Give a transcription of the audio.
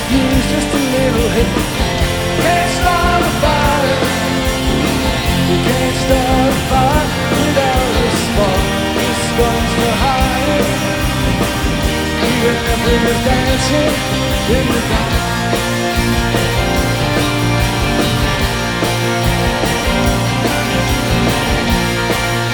use just a little hit. Can't start a fire. You can't start a fire without a spark. This one's for hire. Even if we're dancing in the dark.